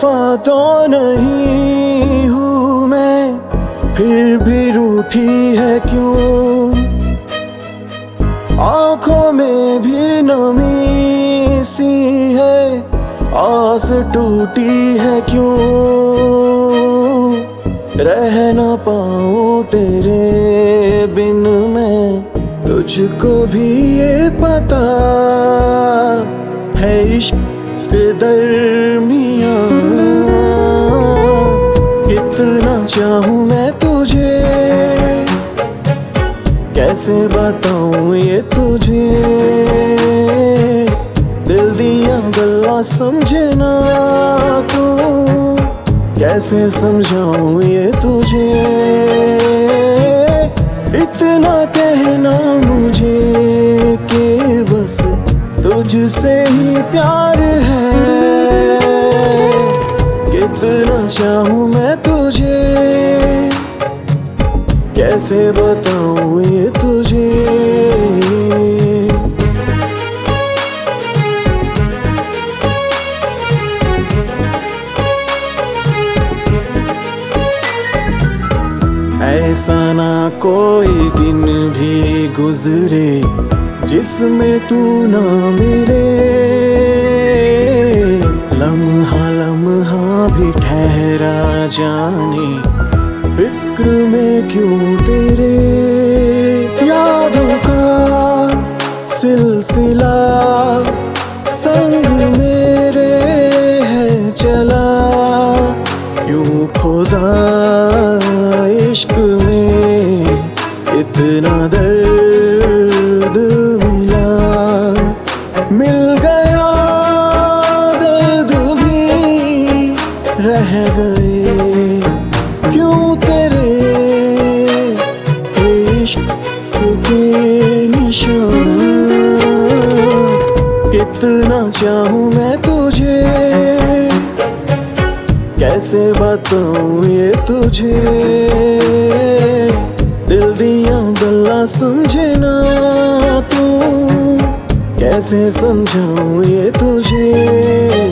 बेवफा तो नहीं हूँ मैं, फिर भी रूठी है क्यों? आंखों में भी नमी सी है, आस टूटी है क्यों? रह ना पाऊं तेरे बिन मैं, तुझको भी ये पता है इश्क दरमियां। कितना चाहूं मैं तुझे, कैसे बताऊं ये तुझे? दिल दिया गल्ला समझे ना तू, कैसे समझाऊं ये तुझे? इतना कहना मुझे कि बस तुझसे ही प्यार है। कितना चाहूं मैं तुझे, कैसे बताऊं ये तुझे? ऐसा ना कोई दिन भी गुजरे जिसमें तू ना मिले, लम्हा लम्हा भी ठहरा जाने फिक्र में क्यों तेरे। यादों का सिलसिला संग मेरे है चला, क्यों खुदा इश्क में इतना दर्द मिला। मिल गया दर्द भी रह गए क्यों तेरे इश्क के निशान। कितना चाहूं मैं तुझे, कैसे बताऊं ये तुझे? दिल दिया गल्ला समझे ना तू, कैसे समझाऊं ये तुझे?